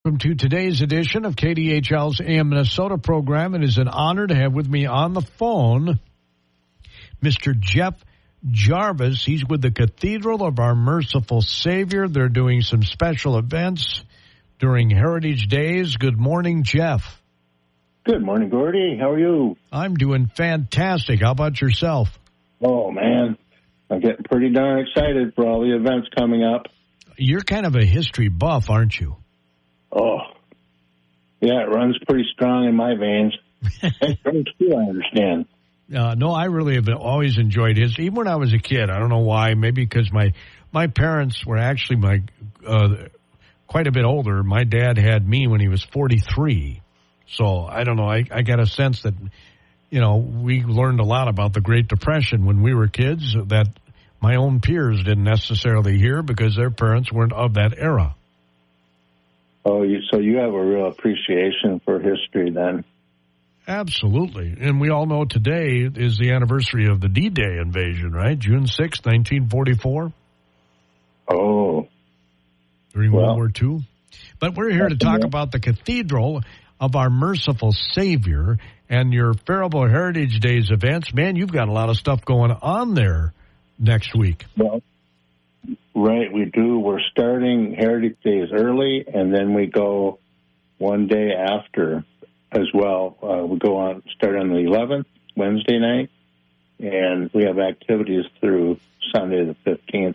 Welcome to today's edition of KDHL's AM Minnesota program. It is an honor to have with me on the phone Mr. Jeff Jarvis. He's with the Cathedral of Our Merciful Savior. They're doing some special events during Heritage Days. Good morning, Jeff. Good morning, Gordy. How are you? I'm doing fantastic. How about yourself? Oh, man. I'm getting pretty darn excited for all the events coming up. You're kind of a history buff, aren't you? Oh, yeah, it runs pretty strong in my veins. And yours too, I understand. No, I really have always enjoyed history. Even when I was a kid, I don't know why. Maybe because my parents were actually quite a bit older. My dad had me when he was 43. So I don't know. I got a sense that, we learned a lot about the Great Depression when we were kids that my own peers didn't necessarily hear because their parents weren't of that era. Oh, so you have a real appreciation for history then. Absolutely. And we all know today is the anniversary of the D-Day invasion, right? June 6, 1944. Oh. During World War II. But we're here to talk about the Cathedral of Our Merciful Savior and your Faribault Heritage Days events. Man, you've got a lot of stuff going on there next week. Well, right, we do. We're starting Heritage Days early, and then we go one day after as well. We start on the 11th, Wednesday night, and we have activities through Sunday the 15th.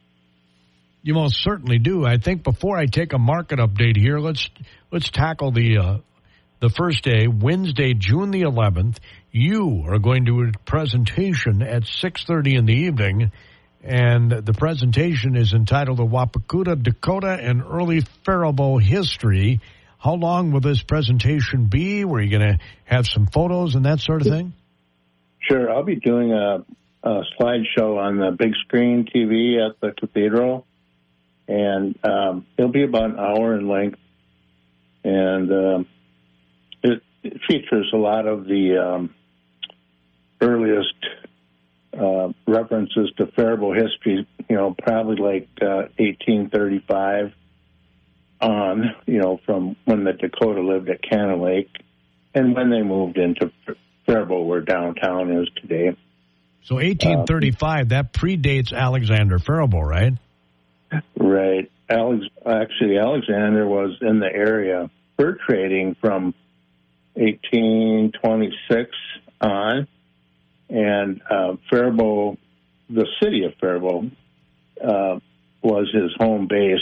You most certainly do. I think before I take a market update here, let's tackle the first day, Wednesday, June the 11th. You are going to do a presentation at 6:30 in the evening, and the presentation is entitled The Wapakuta, Dakota, and Early Faribault History. How long will this presentation be? Were you going to have some photos and that sort of thing? Sure. I'll be doing a slideshow on the big screen TV at the cathedral, and it'll be about an hour in length, and it features a lot of the earliest references to Faribault history, probably like 1835 on, from when the Dakota lived at Cannon Lake and when they moved into Faribault, where downtown is today. So 1835, that predates Alexander Faribault, right? Right. Actually, Alexander was in the area fur trading from 1826 on, and Faribault, the city of Faribault, was his home base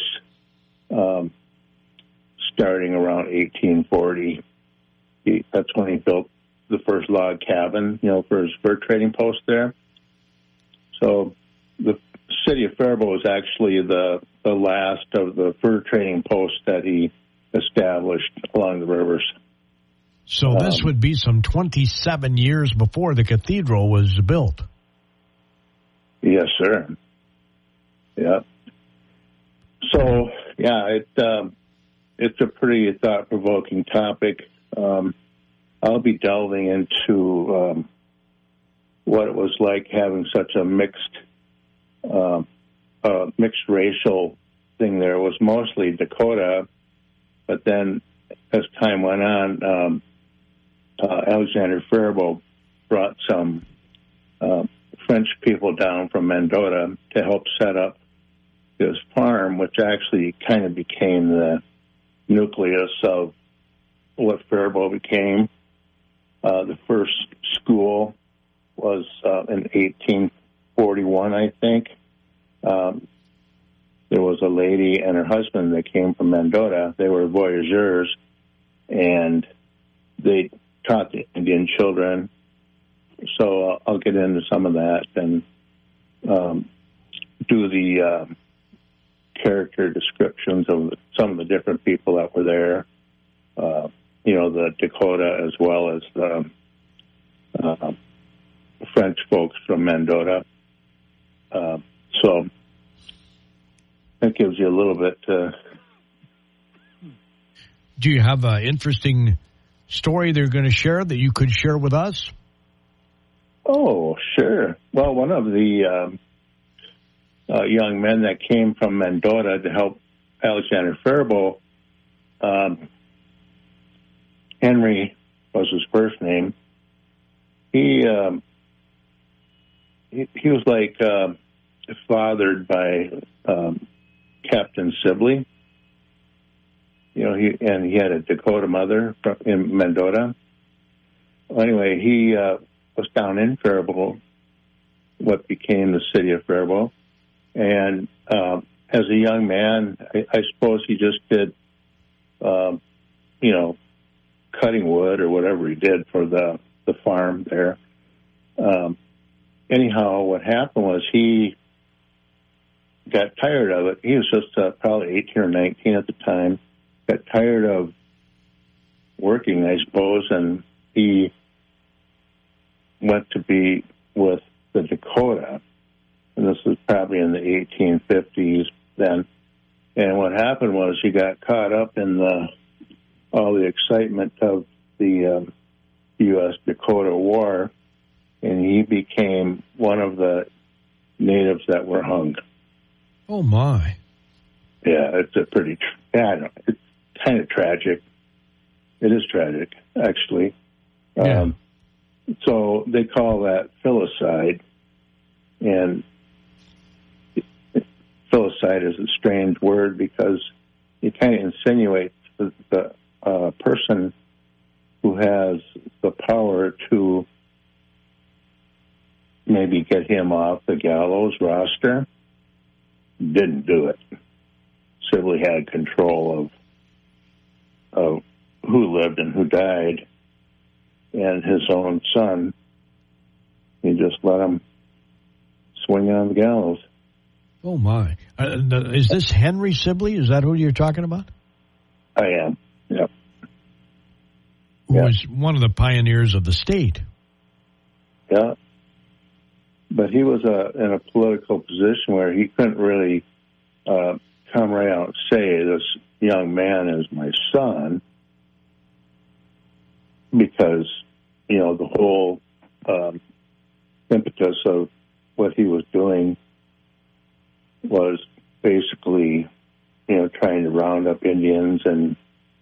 starting around 1840. That's when he built the first log cabin, for his fur trading post there. So the city of Faribault was actually the last of the fur trading posts that he established along the rivers. So this would be some 27 years before the cathedral was built. Yes, sir. Yeah. So, it's a pretty thought-provoking topic. I'll be delving into what it was like having such a mixed racial thing there. It was mostly Dakota, but then as time went on, Alexander Faribault brought some French people down from Mendota to help set up his farm, which actually kind of became the nucleus of what Faribault became. The first school was in 1841, I think. There was a lady and her husband that came from Mendota. They were voyageurs, and they taught the Indian children. So I'll get into some of that and do the character descriptions of some of the different people that were there. The Dakota as well as the French folks from Mendota. So that gives you a little bit. Do you have an interesting story they're going to share that you could share with us? Oh, sure. Well, one of the young men that came from Mendota to help Alexander Faribault Henry was his first name. He was like fathered by Captain Sibley. He had a Dakota mother in Mendota. Anyway, he was down in Faribault, what became the city of Faribault, and as a young man, I suppose he just did, cutting wood or whatever he did for the farm there. Anyhow, what happened was he got tired of it. He was just probably 18 or 19 at the time. Got tired of working, I suppose, and he went to be with the Dakota. And this was probably in the 1850s then. And what happened was he got caught up in all the excitement of the U.S.-Dakota War, and he became one of the natives that were hung. Oh, my. Yeah, it's a pretty, it's kind of tragic. It is tragic, actually. Yeah. So they call that filicide, and filicide is a strange word because it kind of insinuates the person who has the power to maybe get him off the gallows roster didn't do it. Sibley had control of who lived and who died, and his own son, he just let him swing on the gallows. Oh, my. Is this Henry Sibley? Is that who you're talking about? I am, yep. Who was one of the pioneers of the state. Yeah. But he was in a political position where he couldn't really come right out and say, this young man is my son, because, the whole impetus of what he was doing was basically, trying to round up Indians, and,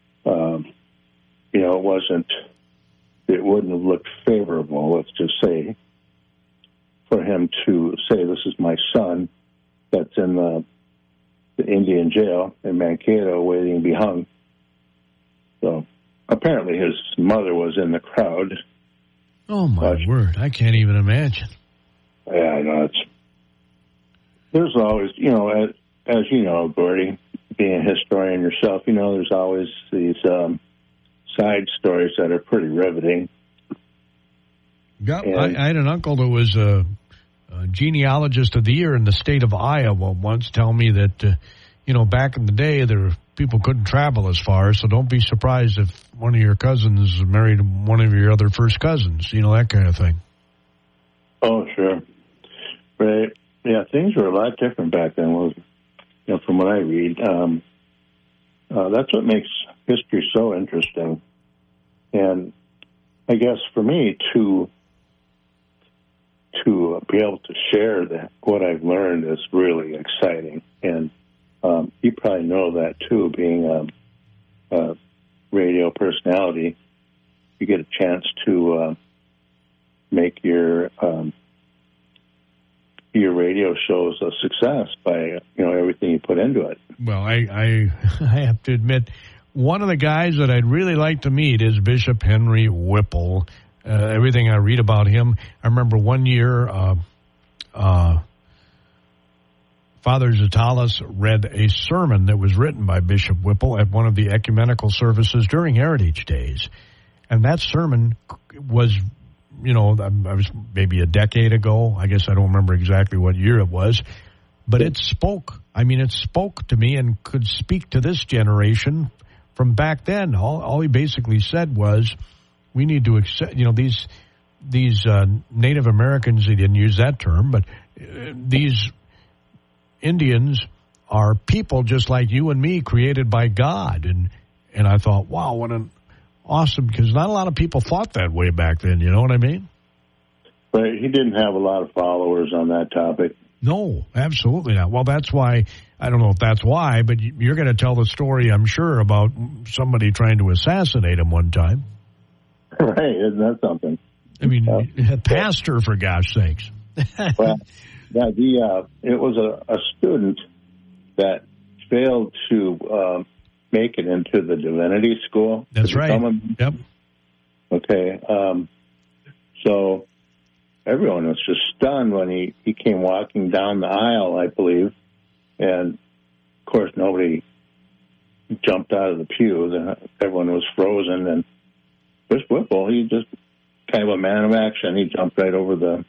it wouldn't have looked favorable, let's just say, for him to say, this is my son that's in the Indian jail in Mankato waiting to be hung. So apparently his mother was in the crowd. Oh, my word. I can't even imagine. Yeah, I know. There's always, as you know, Gordy, being a historian yourself, there's always these side stories that are pretty riveting. Yep. I had an uncle that was a genealogist of the year in the state of Iowa once tell me that, back in the day, people couldn't travel as far, so don't be surprised if one of your cousins married one of your other first cousins, that kind of thing. Oh, sure. Right. Yeah, things were a lot different back then, from what I read. That's what makes history so interesting. And I guess for me, to be able to share what I've learned is really exciting. And you probably know that, too, being a radio personality. You get a chance to make your radio shows a success by, everything you put into it. Well, I have to admit, one of the guys that I'd really like to meet is Bishop Henry Whipple. Everything I read about him, I remember one year Father Zatalis read a sermon that was written by Bishop Whipple at one of the ecumenical services during Heritage Days. And that sermon was, I was maybe a decade ago. I guess I don't remember exactly what year it was. But it spoke to me and could speak to this generation from back then. All he basically said was, we need to accept, these Native Americans, he didn't use that term, but these Indians are people just like you and me, created by God. And I thought, wow, what an awesome, because not a lot of people thought that way back then, you know what I mean? But he didn't have a lot of followers on that topic. No, absolutely not. Well, that's why I don't know if that's why, but you're going to tell the story, I'm sure, about somebody trying to assassinate him one time. Right, isn't that something? I mean, a pastor, for gosh sakes. Well, yeah, it was a student that failed to make it into the divinity school. That's right. Yep. Okay. So everyone was just stunned when he came walking down the aisle, I believe. And, of course, nobody jumped out of the pews. Everyone was frozen. And Chris Whipple, he just kind of a man of action. He jumped right over the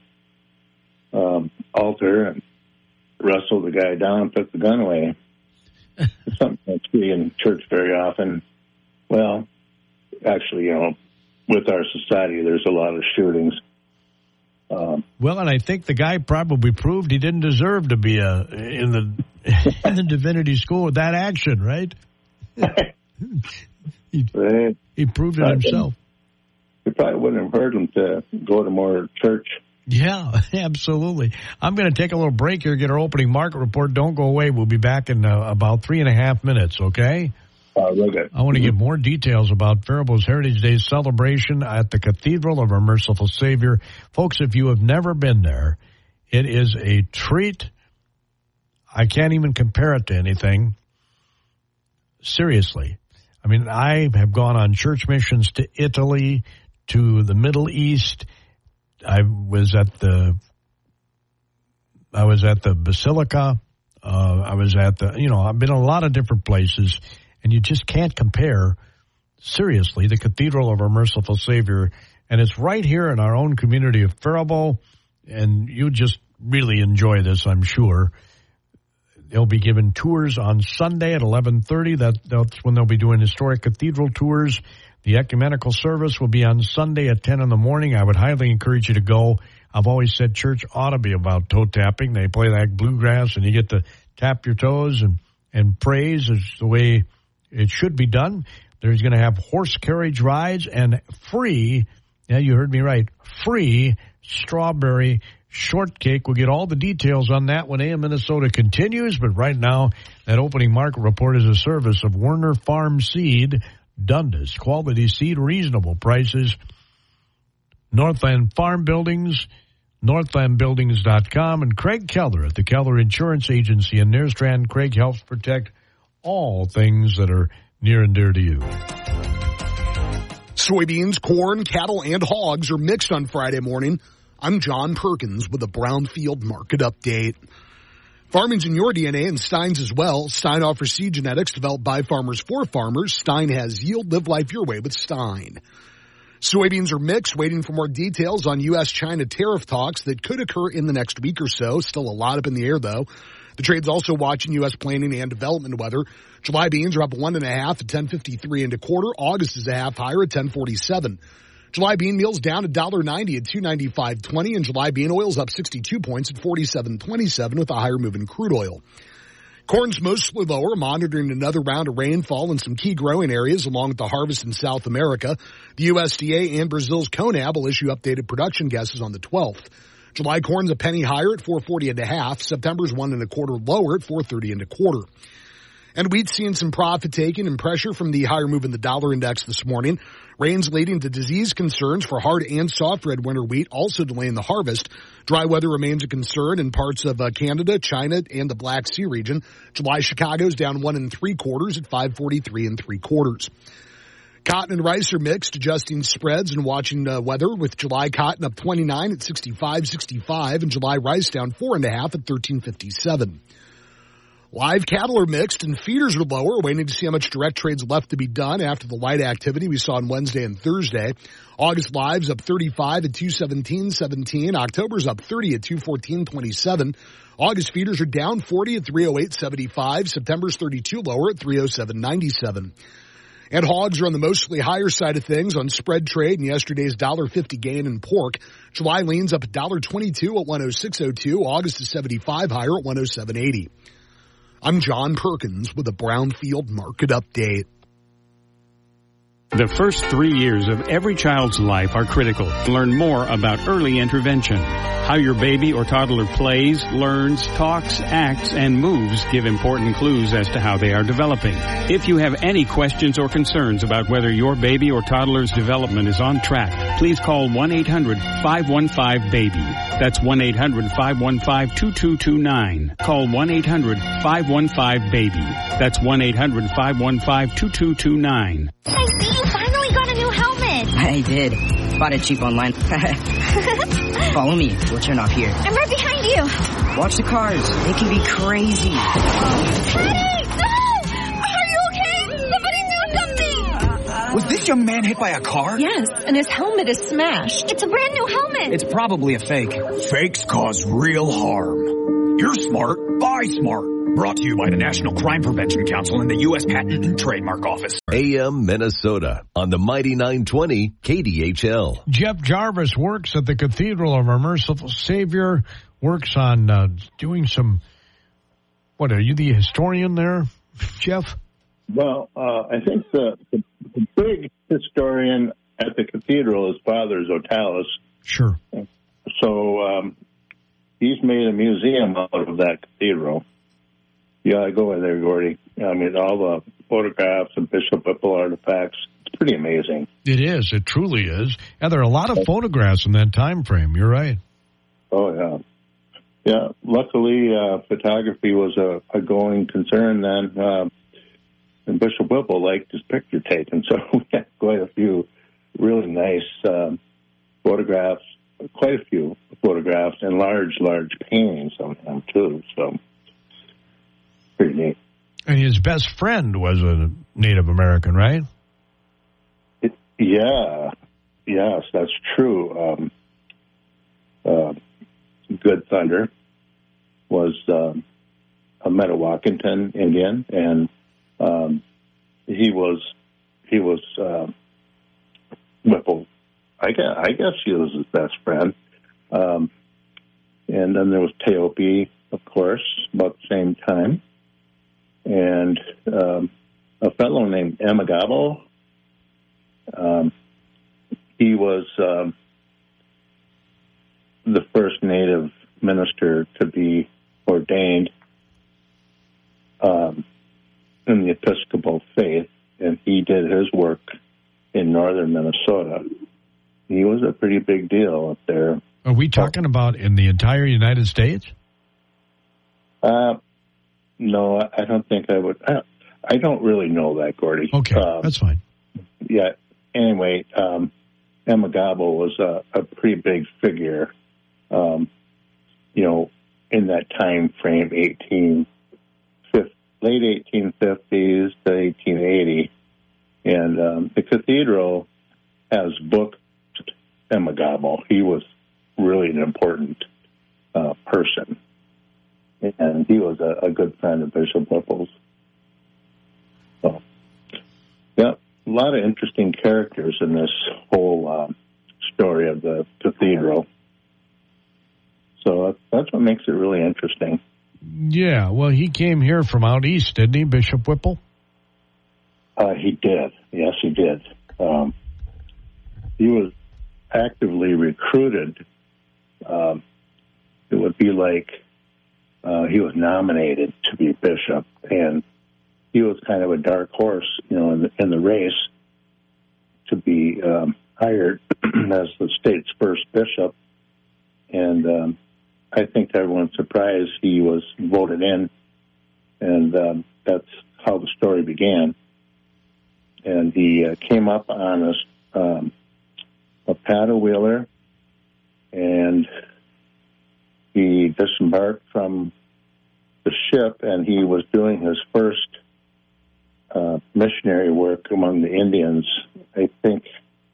altar and wrestled the guy down and took the gun away. It's something I see in church very often. Well, actually, with our society, there's a lot of shootings. Well, and I think the guy probably proved he didn't deserve to be in the divinity school with that action, right? He proved it himself. It probably wouldn't have hurt him to go to more church. Yeah, absolutely. I'm going to take a little break here, get our opening market report. Don't go away. We'll be back in about 3.5 minutes, okay? Okay. I want to give more details about Faribault's Heritage Day celebration at the Cathedral of Our Merciful Savior. Folks, if you have never been there, it is a treat. I can't even compare it to anything. Seriously. I mean, I have gone on church missions to Italy, to the Middle East. I was at the Basilica. I've been in a lot of different places. And you just can't compare, seriously, the Cathedral of Our Merciful Savior. And it's right here in our own community of Faribault. And you just really enjoy this, I'm sure. They'll be giving tours on Sunday at 11:30. That's when they'll be doing historic cathedral tours. The ecumenical service will be on Sunday at 10 in the morning. I would highly encourage you to go. I've always said church ought to be about toe tapping. They play that bluegrass, and you get to tap your toes and praise is the way it should be done. There's going to have horse carriage rides and free, yeah, you heard me right, free strawberry shortcake. We'll get all the details on that when AM Minnesota continues. But right now, that opening market report is a service of Werner Farm Seed, Dundas. Quality seed, reasonable prices. Northland Farm Buildings, northlandbuildings.com, and Craig Keller at the Keller Insurance Agency in Nerstrand. Craig helps protect all things that are near and dear to you. Soybeans, corn, cattle, and hogs are mixed on Friday morning. I'm John Perkins with a Brownfield Market Update. Farming's in your DNA and Stein's as well. Stein offers seed genetics developed by farmers for farmers. Stein has yield. Live life your way with Stein. Soybeans are mixed, waiting for more details on U.S.-China tariff talks that could occur in the next week or so. Still a lot up in the air, though. The trade's also watching U.S. planning and development weather. July beans are up 1.5 at 10.53 and a quarter. August is a half higher at 10.47. July bean meal's down $1.90 at 295.20, and July bean oil's up 62 points at 47.27 with a higher move in crude oil. Corn's mostly lower, monitoring another round of rainfall in some key growing areas along with the harvest in South America. The USDA and Brazil's CONAB will issue updated production guesses on the 12th. July corn's a penny higher at 4.40 and a half. September's 1.25 lower at 4.30 and a quarter. And wheat's seeing some profit taking and pressure from the higher move in the dollar index this morning. Rains leading to disease concerns for hard and soft red winter wheat, also delaying the harvest. Dry weather remains a concern in parts of Canada, China, and the Black Sea region. July Chicago's down 1.75 at 5.43 and 3/4. Cotton and rice are mixed, adjusting spreads and watching weather, with July cotton up 29 at 65.65 and July rice down 4.5 at 13.57. Live cattle are mixed and feeders are lower, waiting to see how much direct trade's left to be done after the light activity we saw on Wednesday and Thursday. August live's up 35 at 217.17. October's up 30 at 214.27. August feeders are down 40 at 308.75. September's 32 lower at 307.97. And hogs are on the mostly higher side of things on spread trade and yesterday's $1.50 gain in pork. July leans up $1.22 at 106.02. August is 75 higher at 107.80. I'm John Perkins with a Brownfield Market Update. The first 3 years of every child's life are critical. Learn more about early intervention. How your baby or toddler plays, learns, talks, acts, and moves give important clues as to how they are developing. If you have any questions or concerns about whether your baby or toddler's development is on track, please call 1-800-515-BABY. That's 1-800-515-2229. Call 1-800-515-BABY. That's 1-800-515-2229. I see you finally got a new helmet. I did. Bought it cheap online. Follow me. We'll turn off here. I'm right behind you. Watch the cars. They can be crazy. Daddy, no! Are you okay? Somebody do something! Was this young man hit by a car? Yes, and his helmet is smashed. It's a brand new helmet. It's probably a fake. Fakes cause real harm. You're smart. Buy smart. Brought to you by the National Crime Prevention Council and the U.S. Patent and Trademark Office. AM Minnesota on the Mighty 920 KDHL. Jeff Jarvis works at the Cathedral of Our Merciful Savior, works on doing some, what, are you the historian there, Jeff? Well, I think the big historian at the cathedral is Father Zotalis. Sure. So he's made a museum out of that cathedral. Yeah, I go in there, Gordy. I mean, all the photographs and Bishop Whipple artifacts. It's pretty amazing. It is. It truly is. And there are a lot of photographs in that time frame. You're right. Oh, yeah. Yeah, luckily, photography was a going concern then. And Bishop Whipple liked his picture taken, so we had quite a few really nice photographs, quite a few photographs, and large paintings of him, too, so pretty neat. And his best friend was a Native American, right? Yes, that's true. Good Thunder was a Metawakanton Indian, and he was Whipple. I guess he was his best friend. And then there was Teope, of course, about the same time. And a fellow named Emagabo. He was the first Native minister to be ordained in the Episcopal faith, and he did his work in northern Minnesota. He was a pretty big deal up there. Are we talking about in the entire United States? No, I don't think I would. I don't really know that, Gordy. Okay, that's fine. Yeah. Anyway, Emagabo was a pretty big figure, in that time frame, late 1850s to 1880. And the cathedral has booked Emagabo. He was really an important person. And he was a good friend of Bishop Whipple's. So, yeah, a lot of interesting characters in this whole story of the cathedral. So that's what makes it really interesting. Yeah, well, he came here from out east, didn't he, Bishop Whipple? He did. Yes, he did. He was actively recruited. It would be like he was nominated to be bishop, and he was kind of a dark horse, in the race to be hired as the state's first bishop. And I think everyone's surprised he was voted in, and that's how the story began. And he came up on a paddle wheeler, and he disembarked from the ship, and he was doing his first missionary work among the Indians, I think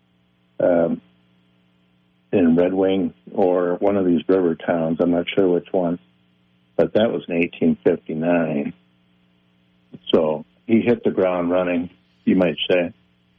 in Red Wing or one of these river towns. I'm not sure which one, but that was in 1859. So he hit the ground running, you might say.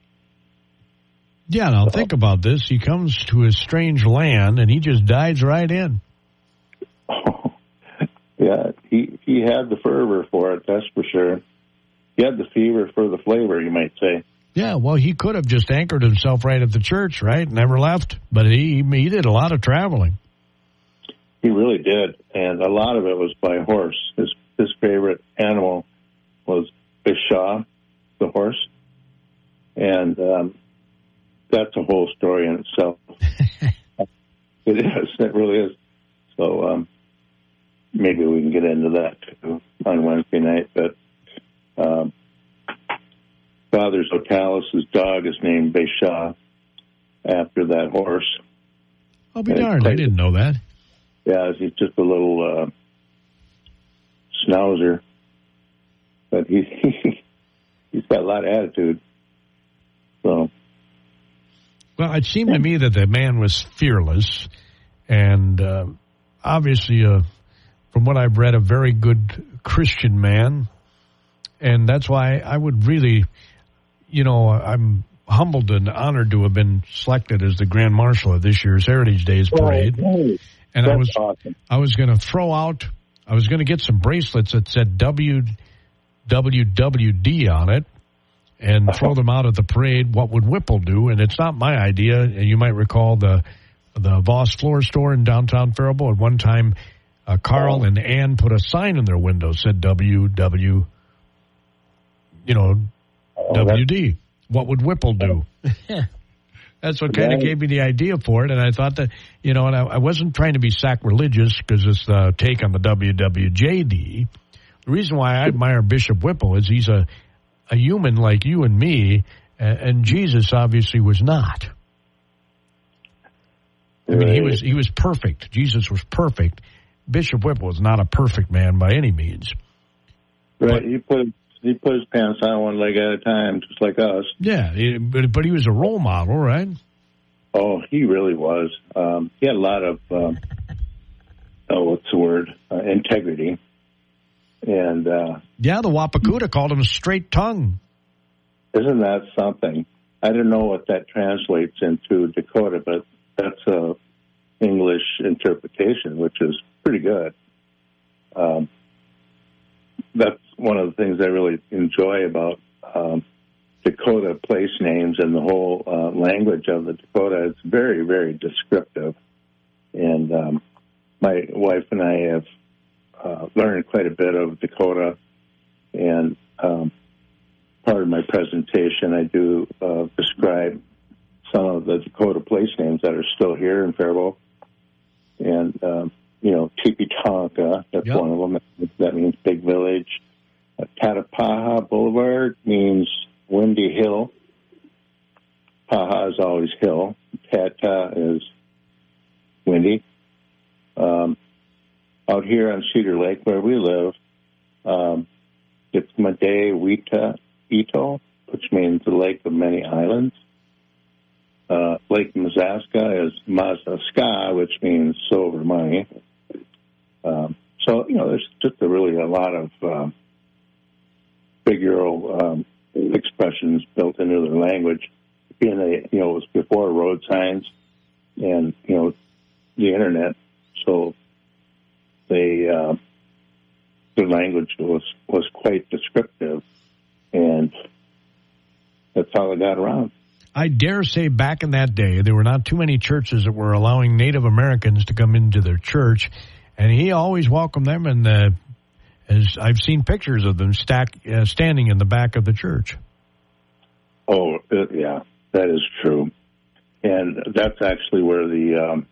Yeah, now think about this. He comes to a strange land, and he just dives right in. Oh, yeah, he had the fervor for it, that's for sure. He had the fever for the flavor, you might say. Yeah, well, he could have just anchored himself right at the church, right? Never left. But he did a lot of traveling. He really did, and a lot of it was by horse. His favorite animal was Bishaw, the horse, and that's a whole story in itself. It is. It really is. So maybe we can get into that too on Wednesday night. But Father Zotalis' dog is named Bishaw after that horse. I'll be darned. I didn't know that. Yeah, he's just a little schnauzer. But he's got a lot of attitude. So. Well, it seemed to me that the man was fearless, and obviously, from what I've read, a very good Christian man. And that's why I would really, I'm humbled and honored to have been selected as the Grand Marshal of this year's Heritage Days Parade. Oh, and that's awesome. I was going to get some bracelets that said WWWD on it and throw them out at the parade. What would Whipple do? And it's not my idea. And you might recall the Voss Floor Store in downtown Faribault. At one time, Carl and Ann put a sign in their window said WD. What would Whipple do? That's what kind of gave me the idea for it. And I thought that, and I wasn't trying to be sacrilegious because it's the take on the WWJD. The reason why I admire Bishop Whipple is he's a human like you and me, and Jesus obviously was not. I mean, he was perfect. Jesus was perfect. Bishop Whipple was not a perfect man by any means. Right. He put his pants on one leg at a time, just like us. Yeah, but he was a role model, right? Oh, he really was. He had a lot of, integrity. And the Wapakuta called him a straight tongue. Isn't that something? I don't know what that translates into Dakota, but that's a English interpretation, which is pretty good. That's one of the things I really enjoy about Dakota place names and the whole language of the Dakota. It's very, very descriptive. And my wife and I have learned quite a bit of Dakota. And part of my presentation, I do describe some of the Dakota place names that are still here in Faribault. And, Tipitonka, that's one of them. That means big village. Tatapaha Boulevard means windy hill. Paha is always hill. Tata is windy. Out here on Cedar Lake, where we live, it's Made Wita Ito, which means the lake of many islands. Lake Mazaska is Mazaska, which means silver money. There's just really a lot of figural expressions built into their language. Being it was before road signs and the internet, so their language was quite descriptive, and that's how they got around. I dare say back in that day, there were not too many churches that were allowing Native Americans to come into their church, and he always welcomed them, and as I've seen pictures of them standing in the back of the church. Oh, yeah, that is true. And that's actually where the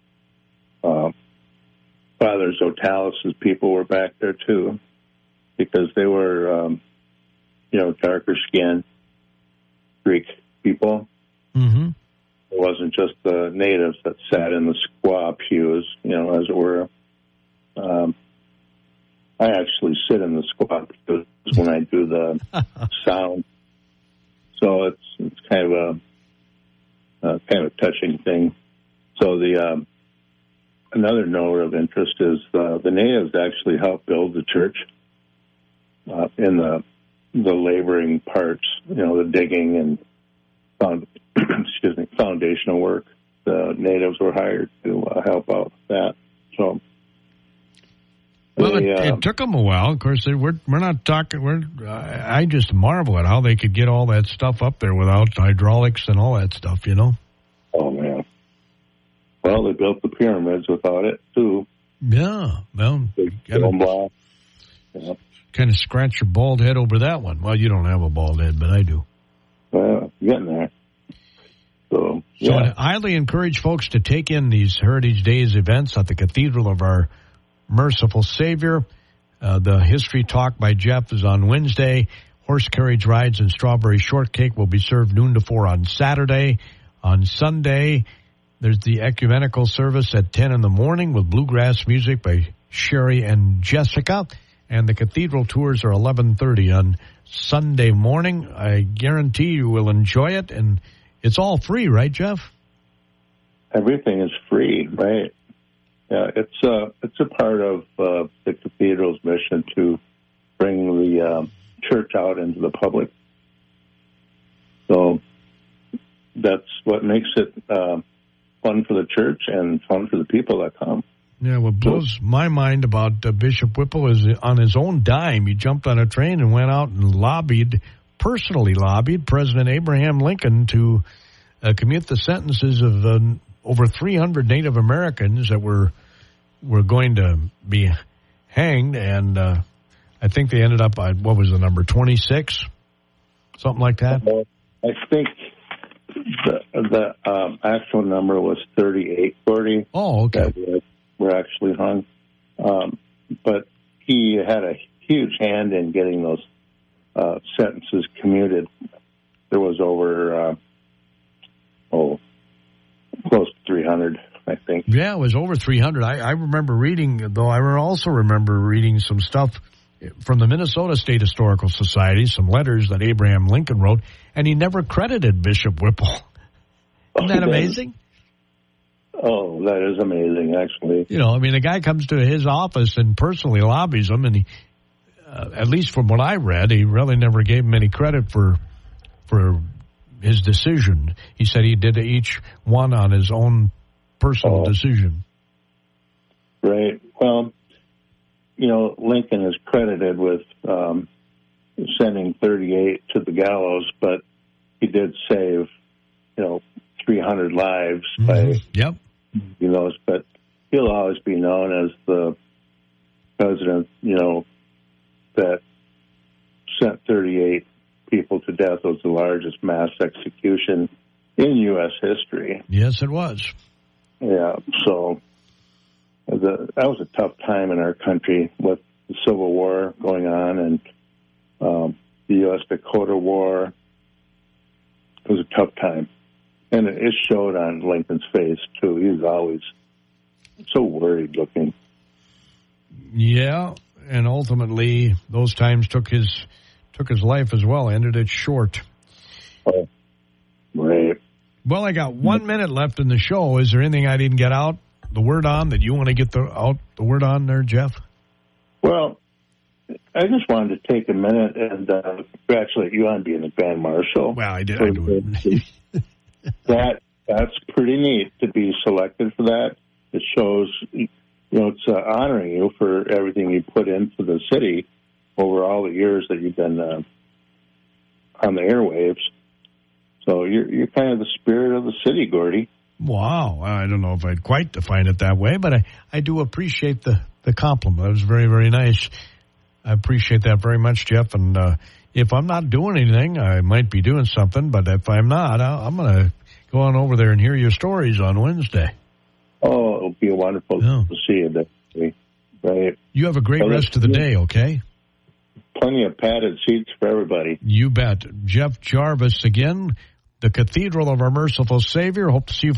Father Zotalis' people were back there, too, because they were, darker skinned Greek people. Mm-hmm. It wasn't just the natives that sat in the squaw pews, as it were. I actually sit in the squaw pews when I do the sound. So it's kind of a touching thing. So the another note of interest is the natives actually helped build the church in the laboring parts, the digging and foundational work. The natives were hired to help out with that. So Well, it took them a while. Of course, we're not talking. I just marvel at how they could get all that stuff up there without hydraulics and all that stuff. Oh man. Well, they built the pyramids without it too. Yeah. Well, kind of scratch your bald head over that one. Well, you don't have a bald head, but I do. Well, getting there. So I highly encourage folks to take in these Heritage Days events at the Cathedral of Our Merciful Savior. The history talk by Jeff is on Wednesday. Horse carriage rides and strawberry shortcake will be served noon to 4 on Saturday. On Sunday, there's the ecumenical service at 10 in the morning with bluegrass music by Sherry and Jessica. And the cathedral tours are 11:30 on Sunday morning. I guarantee you will enjoy it. And it's all free, right, Jeff? Everything is free, right? Yeah, it's a part of the cathedral's mission to bring the church out into the public. So that's what makes it fun for the church and fun for the people that come. Yeah, what blows my mind about Bishop Whipple is on his own dime, he jumped on a train and went out and personally lobbied President Abraham Lincoln to commute the sentences of over 300 Native Americans that were going to be hanged, and I think they ended up at, what was the number, 26? Something like that? I think the actual number was 3840. Oh, okay. That were actually hung. But he had a huge hand in getting those sentences commuted. There was over, close to 300, I think. Yeah, it was over 300. I remember reading, though, I also remember reading some stuff from the Minnesota State Historical Society, some letters that Abraham Lincoln wrote, and he never credited Bishop Whipple. Isn't that amazing? Oh, that is amazing, actually. The guy comes to his office and personally lobbies him, and he, at least from what I read, he really never gave him any credit for his decision. He said he did each one on his own personal decision. Right. Well, Lincoln is credited with sending 38 to the gallows, but he did save, 300 lives by those. But he'll always be known as the president, that sent 38 people to death. It was the largest mass execution in U.S. history. Yes, it was. Yeah, so that was a tough time in our country with the Civil War going on and the U.S.-Dakota War. It was a tough time. And it showed on Lincoln's face, too. He was always so worried looking. Yeah, and ultimately those times took his life as well, ended it short. Oh, right. Well, I got 1 minute left in the show. Is there anything I didn't get out the word on that you want to get the word on there, Jeff? Well, I just wanted to take a minute and congratulate you on being the Grand Marshal. Well, I did. I do. That's pretty neat to be selected for that. It shows, it's honoring you for everything you put into the city over all the years that you've been on the airwaves. So you're kind of the spirit of the city, Gordy. Wow. I don't know if I'd quite define it that way, but I do appreciate the compliment. That was very, very nice. I appreciate that very much, Jeff. And if I'm not doing anything, I might be doing something. But if I'm not, I'm going to go on over there and hear your stories on Wednesday. Oh, it'll be wonderful to see you definitely. Right. You have a great rest of the day, okay? Plenty of padded seats for everybody. You bet. Jeff Jarvis again, the Cathedral of Our Merciful Savior. Hope to see you